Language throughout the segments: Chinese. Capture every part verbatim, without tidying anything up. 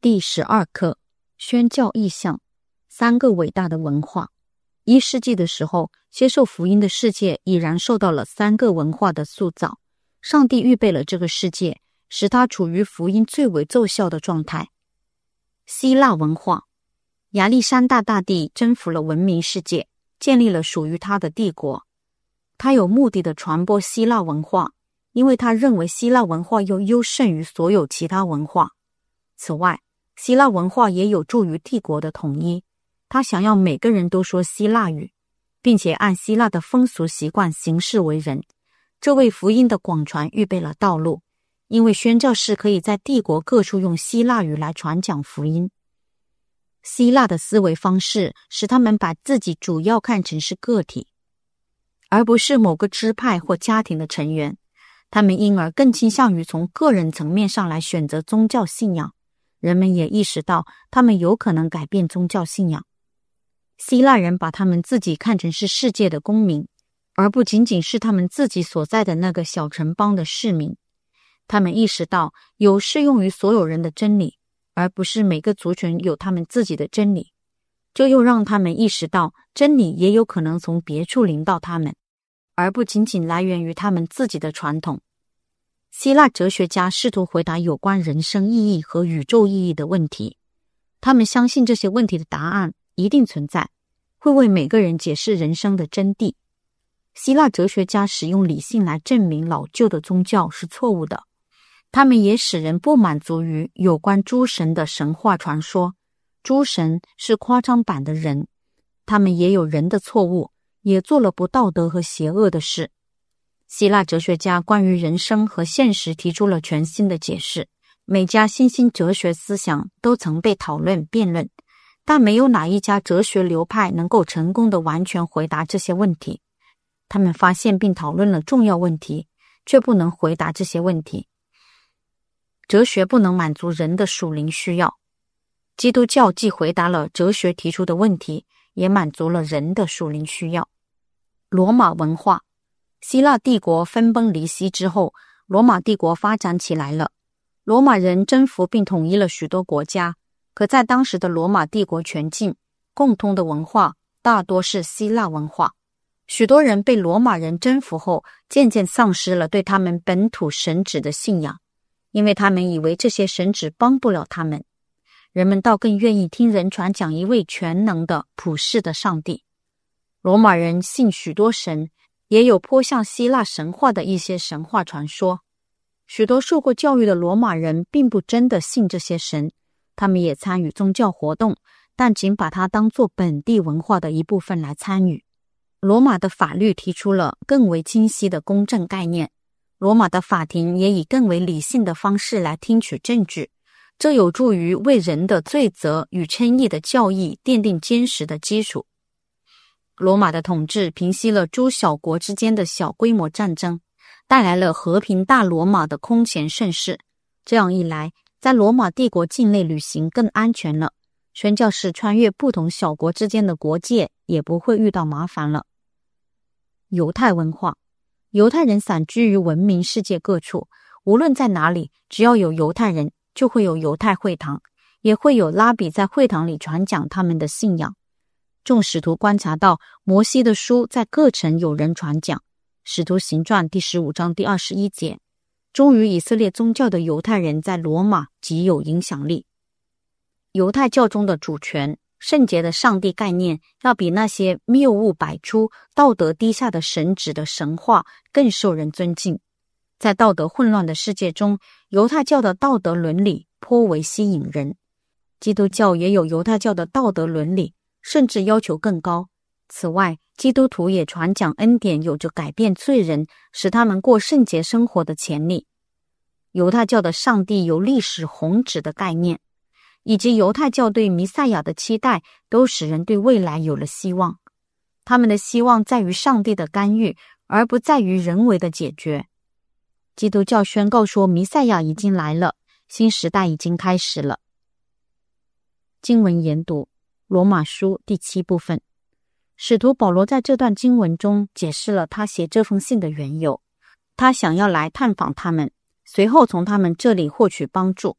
第十二课，宣教意向，三个伟大的文化。一世纪的时候，接受福音的世界已然受到了三个文化的塑造。上帝预备了这个世界，使它处于福音最为奏效的状态。希腊文化，亚历山大大帝征服了文明世界，建立了属于他的帝国。他有目的地传播希腊文化，因为他认为希腊文化又优胜于所有其他文化。此外，希腊文化也有助于帝国的统一。他想要每个人都说希腊语，并且按希腊的风俗习惯行事为人。这为福音的广传预备了道路，因为宣教士可以在帝国各处用希腊语来传讲福音。希腊的思维方式使他们把自己主要看成是个体，而不是某个支派或家庭的成员。他们因而更倾向于从个人层面上来选择宗教信仰。人们也意识到他们有可能改变宗教信仰。希腊人把他们自己看成是世界的公民，而不仅仅是他们自己所在的那个小城邦的市民。他们意识到有适用于所有人的真理，而不是每个族群有他们自己的真理。这又让他们意识到真理也有可能从别处临到他们，而不仅仅来源于他们自己的传统。希腊哲学家试图回答有关人生意义和宇宙意义的问题。他们相信这些问题的答案一定存在，会为每个人解释人生的真谛。希腊哲学家使用理性来证明老旧的宗教是错误的。他们也使人不满足于有关诸神的神话传说。诸神是夸张版的人，他们也有人的错误，也做了不道德和邪恶的事。希腊哲学家关于人生和现实提出了全新的解释。每家新兴哲学思想都曾被讨论辩论，但没有哪一家哲学流派能够成功地完全回答这些问题。他们发现并讨论了重要问题，却不能回答这些问题。哲学不能满足人的属灵需要。基督教既回答了哲学提出的问题，也满足了人的属灵需要。罗马文化，希腊帝国分崩离析之后，罗马帝国发展起来了。罗马人征服并统一了许多国家，可在当时的罗马帝国全境，共通的文化大多是希腊文化。许多人被罗马人征服后，渐渐丧失了对他们本土神祇的信仰，因为他们以为这些神祇帮不了他们。人们倒更愿意听人传讲一位全能的普世的上帝。罗马人信许多神，也有颇像希腊神话的一些神话传说。许多受过教育的罗马人并不真的信这些神，他们也参与宗教活动，但仅把它当作本地文化的一部分来参与。罗马的法律提出了更为清晰的公正概念，罗马的法庭也以更为理性的方式来听取证据，这有助于为人的罪责与称义的教义奠定坚实的基础。罗马的统治平息了诸小国之间的小规模战争，带来了和平大罗马的空前盛世。这样一来，在罗马帝国境内旅行更安全了，宣教士穿越不同小国之间的国界也不会遇到麻烦了。犹太文化，犹太人散居于文明世界各处，无论在哪里，只要有犹太人，就会有犹太会堂，也会有拉比在会堂里传讲他们的信仰。众使徒观察到摩西的书在各城有人传讲。使徒行传第十五章第二十一节，忠于以色列宗教的犹太人在罗马极有影响力。犹太教中的主权、圣洁的上帝概念要比那些谬误百出、道德低下的神祇的神话更受人尊敬。在道德混乱的世界中，犹太教的道德伦理颇为吸引人。基督教也有犹太教的道德伦理，甚至要求更高。此外，基督徒也传讲恩典有着改变罪人，使他们过圣洁生活的潜力。犹太教的上帝有历史宏旨的概念，以及犹太教对弥赛亚的期待，都使人对未来有了希望。他们的希望在于上帝的干预，而不在于人为的解决。基督教宣告说弥赛亚已经来了，新时代已经开始了。经文研读，罗马书第七部分。使徒保罗在这段经文中解释了他写这封信的缘由。他想要来探访他们，随后从他们这里获取帮助。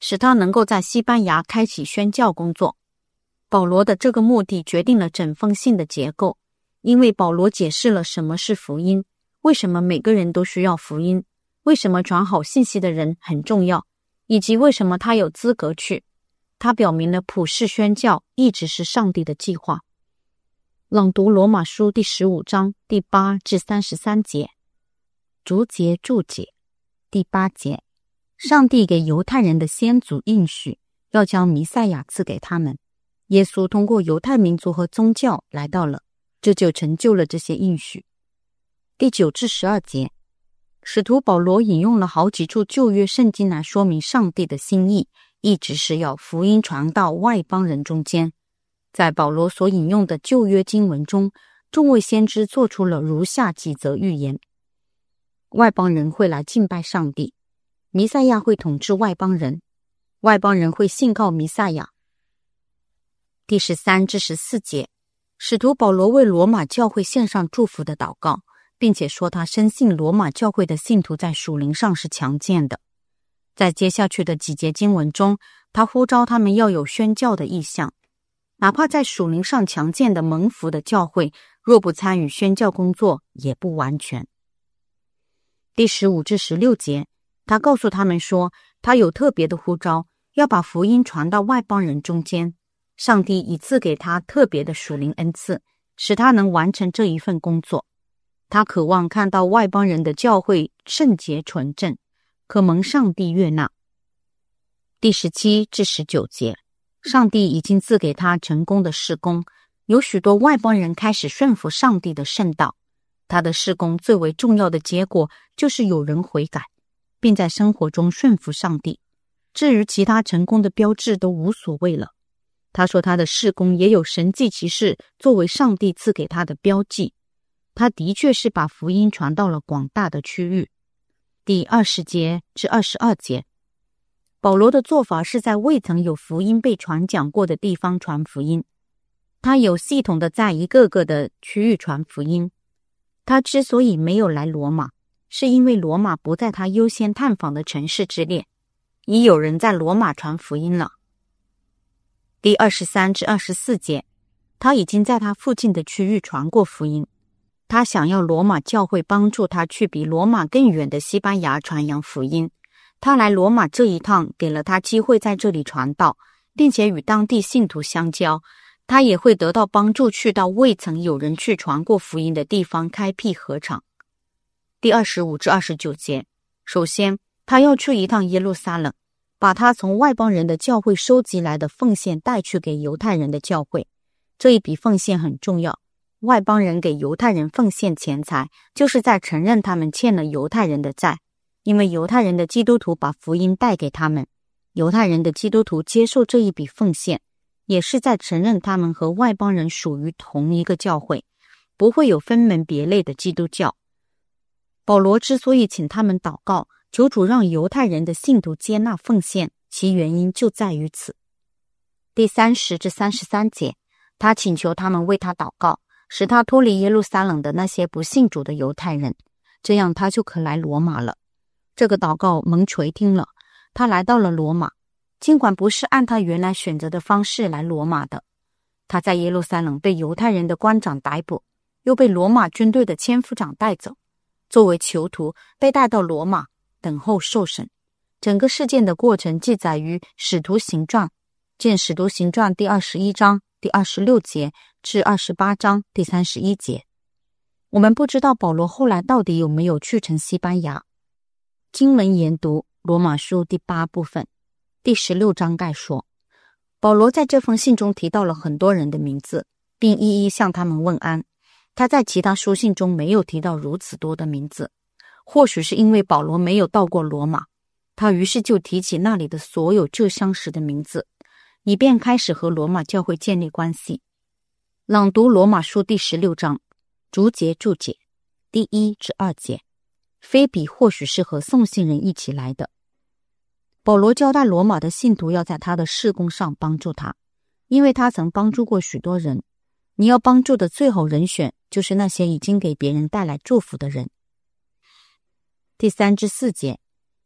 使他能够在西班牙开启宣教工作。保罗的这个目的决定了整封信的结构，因为保罗解释了什么是福音，为什么每个人都需要福音，为什么传好信息的人很重要，以及为什么他有资格去。他表明了普世宣教一直是上帝的计划。朗读罗马书第十五章第八至三十三节。逐节注解。第八节，上帝给犹太人的先祖应许，要将弥赛亚赐给他们。耶稣通过犹太民族和宗教来到了，这就成就了这些应许。第九至十二节，使徒保罗引用了好几处旧约圣经来说明上帝的心意，一直是要福音传到外邦人中间。在保罗所引用的旧约经文中，众位先知做出了如下几则预言：外邦人会来敬拜上帝，弥赛亚会统治外邦人，外邦人会信靠弥赛亚。第十三至十四节，使徒保罗为罗马教会献上祝福的祷告，并且说他深信罗马教会的信徒在属灵上是强健的。在接下去的几节经文中，他呼召他们要有宣教的意向，哪怕在属灵上强健的蒙福的教会，若不参与宣教工作，也不完全。第十五至十六节，他告诉他们说，他有特别的呼召，要把福音传到外邦人中间。上帝已赐给他特别的属灵恩赐，使他能完成这一份工作。他渴望看到外邦人的教会圣洁纯正，可蒙上帝悦纳。第十七至十九节，上帝已经赐给他成功的事工，有许多外邦人开始顺服上帝的圣道。他的事工最为重要的结果就是有人悔改，并在生活中顺服上帝。至于其他成功的标志都无所谓了。他说他的事工也有神迹奇事作为上帝赐给他的标记。他的确是把福音传到了广大的区域。第二十节至二十二节，保罗的做法是在未曾有福音被传讲过的地方传福音。他有系统的在一个个的区域传福音。他之所以没有来罗马，是因为罗马不在他优先探访的城市之列，已有人在罗马传福音了。第二十三至二十四节，他已经在他附近的区域传过福音。他想要罗马教会帮助他去比罗马更远的西班牙传扬福音。他来罗马这一趟给了他机会在这里传道，并且与当地信徒相交。他也会得到帮助去到未曾有人去传过福音的地方开辟禾场。第二十五至二十九节，首先他要去一趟耶路撒冷，把他从外邦人的教会收集来的奉献带去给犹太人的教会。这一笔奉献很重要，外邦人给犹太人奉献钱财，就是在承认他们欠了犹太人的债，因为犹太人的基督徒把福音带给他们，犹太人的基督徒接受这一笔奉献，也是在承认他们和外邦人属于同一个教会，不会有分门别类的基督教。保罗之所以请他们祷告，求主让犹太人的信徒接纳奉献，其原因就在于此。第三十至三十三节，他请求他们为他祷告，使他脱离耶路撒冷的那些不信主的犹太人，这样他就可来罗马了。这个祷告蒙垂听了，他来到了罗马，尽管不是按他原来选择的方式来罗马的。他在耶路撒冷被犹太人的官长逮捕，又被罗马军队的千夫长带走，作为囚徒被带到罗马等候受审。整个事件的过程记载于《使徒行传》，见《使徒行传》第二十一章第二十六节至二十八章第三十一节。我们不知道保罗后来到底有没有去成西班牙。经文研读罗马书第八部分第十六章概说，保罗在这封信中提到了很多人的名字，并一一向他们问安。他在其他书信中没有提到如此多的名字，或许是因为保罗没有到过罗马，他于是就提起那里的所有这相识的名字，以便开始和罗马教会建立关系。朗读罗马书第十六章，逐节注解。第一至二节，菲比或许是和送信人一起来的。保罗交代罗马的信徒要在他的事工上帮助他，因为他曾帮助过许多人。你要帮助的最好人选就是那些已经给别人带来祝福的人。第三至四节，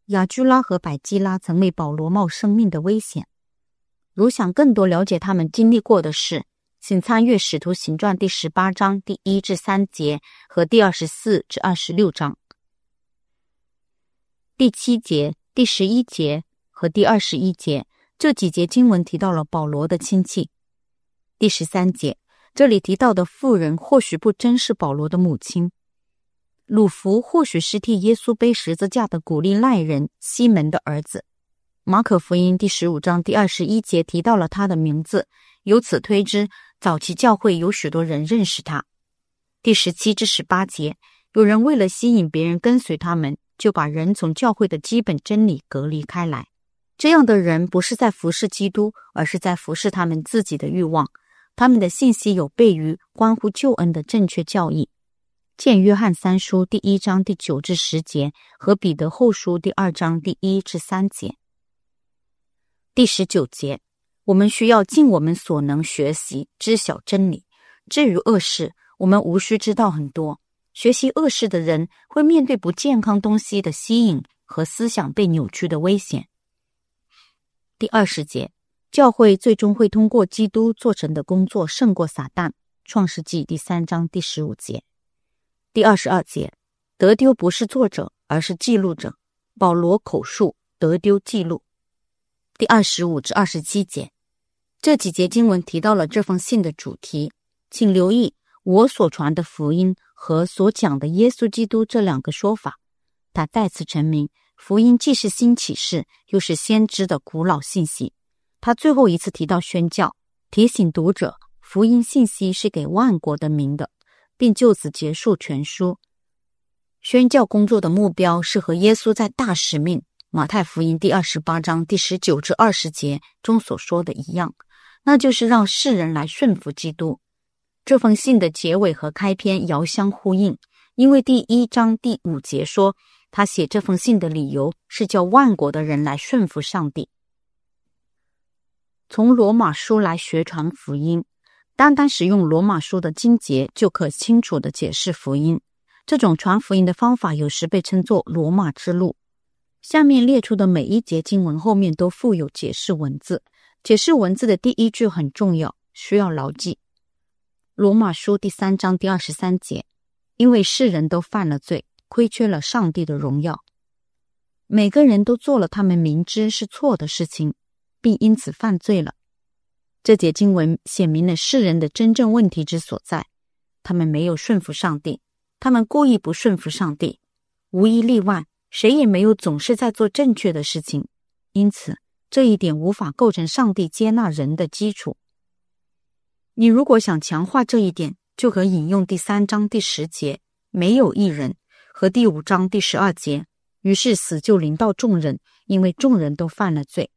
雅居拉和百基拉曾为保罗冒生命的危险。如想更多了解他们经历过的事，请参阅《使徒行传》第十八章第一至三节和第二十四至二十六章。第七节、第十一节和第二十一节这几节经文提到了保罗的亲戚。第十三节，这里提到的妇人或许不真是保罗的母亲。鲁弗或许是替耶稣背十字架的古利奈人西门的儿子。马可福音第十五章第二十一节提到了他的名字，由此推知早期教会有许多人认识他。第十七至十八节，有人为了吸引别人跟随他们，就把人从教会的基本真理隔离开来。这样的人不是在服侍基督，而是在服侍他们自己的欲望。他们的信息有悖于关乎救恩的正确教义。见约翰三书第一章第九至十节和彼得后书第二章第一至三节。第十九节，我们需要尽我们所能学习知晓真理。至于恶事，我们无需知道很多。学习恶事的人会面对不健康东西的吸引和思想被扭曲的危险。第二十节，教会最终会通过基督做成的工作胜过撒旦。创世纪第三章第十五节。第二十二节，得丢不是作者，而是记录者。保罗口述，得丢记录。第二十五至二十七节，这几节经文提到了这封信的主题。请留意我所传的福音和所讲的耶稣基督这两个说法。他再次陈明，福音既是新启示，又是先知的古老信息。他最后一次提到宣教，提醒读者福音信息是给万国的民的，并就此结束全书。宣教工作的目标是和耶稣在大使命马太福音第二十八章第十九至二十节中所说的一样，那就是让世人来顺服基督。这封信的结尾和开篇遥相呼应，因为第一章第五节说，他写这封信的理由是叫万国的人来顺服上帝。从罗马书来学传福音，单单使用罗马书的经节就可清楚地解释福音。这种传福音的方法有时被称作罗马之路。下面列出的每一节经文后面都附有解释文字，解释文字的第一句很重要，需要牢记。罗马书第三章第二十三节，因为世人都犯了罪，亏缺了上帝的荣耀。每个人都做了他们明知是错的事情，并因此犯罪了。这节经文显明了世人的真正问题之所在，他们没有顺服上帝，他们故意不顺服上帝，无一例外，谁也没有总是在做正确的事情，因此这一点无法构成上帝接纳人的基础。你如果想强化这一点，就可引用第三章第十节没有一人和第五章第十二节于是死就临到众人，因为众人都犯了罪。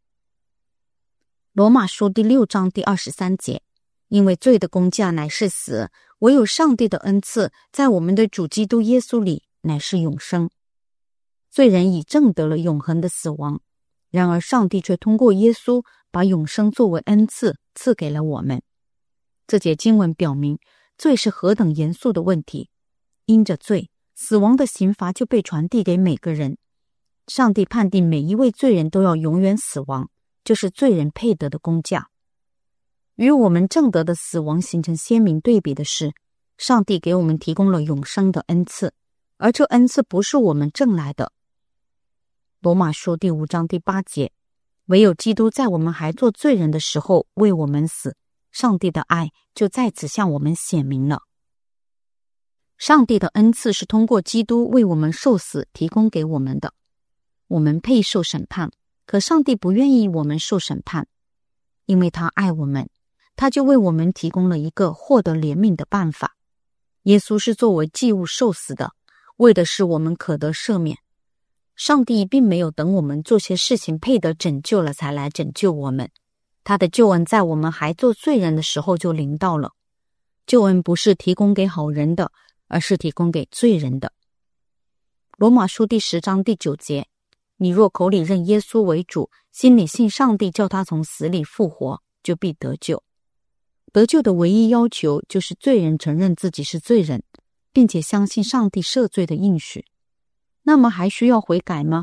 罗马书第六章第二十三节，因为罪的工价乃是死，唯有上帝的恩赐在我们的主基督耶稣里乃是永生。罪人已证得了永恒的死亡，然而上帝却通过耶稣把永生作为恩赐赐给了我们。这节经文表明罪是何等严肃的问题，因着罪，死亡的刑罚就被传递给每个人。上帝判定每一位罪人都要永远死亡，就是罪人配得的工价。与我们正得的死亡形成鲜明对比的是，上帝给我们提供了永生的恩赐，而这恩赐不是我们挣来的。罗马书第五章第八节，唯有基督在我们还做罪人的时候为我们死，上帝的爱就在此向我们显明了。上帝的恩赐是通过基督为我们受死提供给我们的。我们配受审判，可上帝不愿意我们受审判，因为他爱我们，他就为我们提供了一个获得怜悯的办法。耶稣是作为祭物受死的，为的是我们可得赦免。上帝并没有等我们做些事情配得拯救了才来拯救我们，他的救恩在我们还做罪人的时候就临到了。救恩不是提供给好人的，而是提供给罪人的。罗马书第十章第九节，你若口里认耶稣为主，心里信上帝叫他从死里复活，就必得救。得救的唯一要求就是罪人承认自己是罪人，并且相信上帝赦罪的应许。那么还需要悔改吗？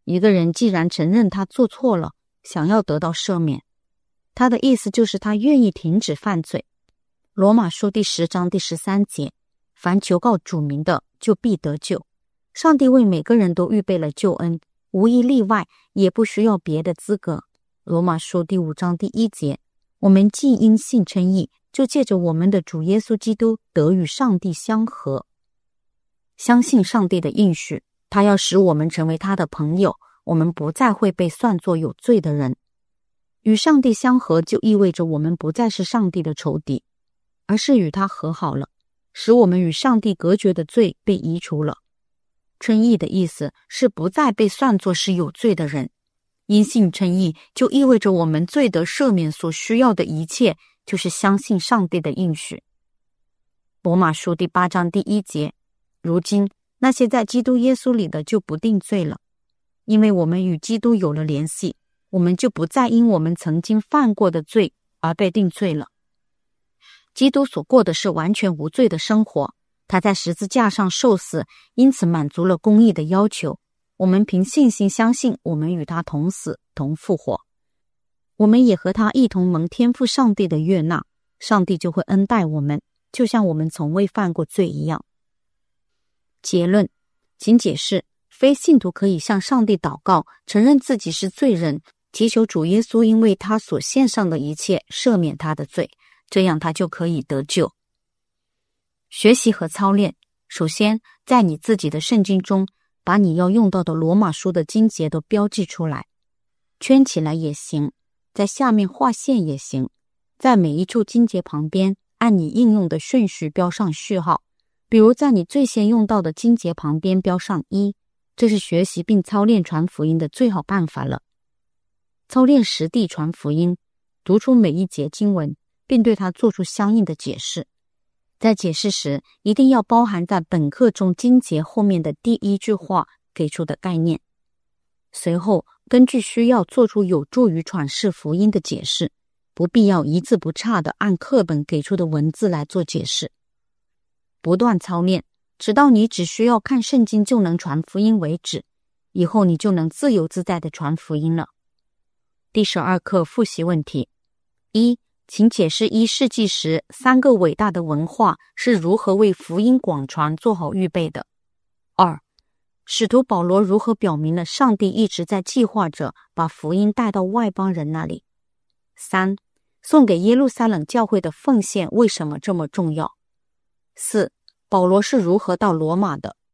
一个人既然承认他做错了，想要得到赦免，他的意思就是他愿意停止犯罪。罗马书第十章第十三节，凡求告主名的，就必得救。上帝为每个人都预备了救恩，无一例外，也不需要别的资格。罗马书第五章第一节，我们既因信称义，就借着我们的主耶稣基督得与上帝相合。相信上帝的应许，他要使我们成为他的朋友，我们不再会被算作有罪的人。与上帝相合就意味着我们不再是上帝的仇敌，而是与他和好了，使我们与上帝隔绝的罪被移除了。称义的意思是不再被算作是有罪的人。因信称义就意味着我们罪得赦免所需要的一切就是相信上帝的应许。罗马书第八章第一节，如今那些在基督耶稣里的就不定罪了，因为我们与基督有了联系，我们就不再因我们曾经犯过的罪而被定罪了。基督所过的是完全无罪的生活，他在十字架上受死，因此满足了公义的要求。我们凭信心相信我们与他同死同复活，我们也和他一同蒙天父上帝的悦纳，上帝就会恩待我们，就像我们从未犯过罪一样。结论，请解释，非信徒可以向上帝祷告，承认自己是罪人，祈求主耶稣因为他所献上的一切赦免他的罪，这样他就可以得救。学习和操练，首先在你自己的圣经中把你要用到的罗马书的经节都标记出来，圈起来也行，在下面画线也行，在每一处经节旁边按你应用的顺序标上序号，比如在你最先用到的经节旁边标上一，这是学习并操练传福音的最好办法了。操练实地传福音，读出每一节经文，并对它做出相应的解释。在解释时，一定要包含在本课中经节后面的第一句话给出的概念。随后，根据需要做出有助于阐释福音的解释，不必要一字不差地按课本给出的文字来做解释。不断操练，直到你只需要看圣经就能传福音为止，以后你就能自由自在地传福音了。第十二课复习问题：一，请解释一世纪时三个伟大的文化是如何为福音广传做好预备的。二，使徒保罗如何表明了上帝一直在计划着把福音带到外邦人那里。三，送给耶路撒冷教会的奉献为什么这么重要。四，保罗是如何到罗马的。